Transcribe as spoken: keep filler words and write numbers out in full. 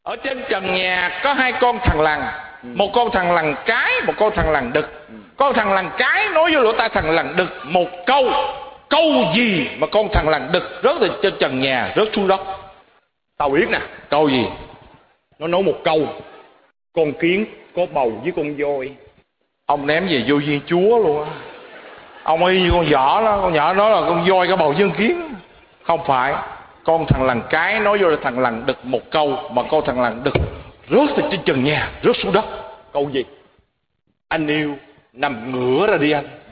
Ở trên trần nhà có hai con thằn lằn, ừ. một con thằn lằn cái, một con thằn lằn đực. ừ. Con thằn lằn cái nói với lỗ tai thằn lằn đực một câu. Câu gì mà con thằn lằn đực rớt từ trên trần nhà rớt xuống đất? Tao biết nè. Câu gì? Nó nói một câu: con kiến có bầu với con voi. Ông ném về vô viên chúa luôn á. Ông y như con nhỏ đó, con nhỏ đó là con voi có bầu với con kiến. Không phải. Con thằn lằn cái nói vô là thằn lằn đực một câu, mà con thằn lằn đực rớt từ trên trần nhà rớt xuống đất. Câu gì? Anh yêu nằm ngửa ra đi anh.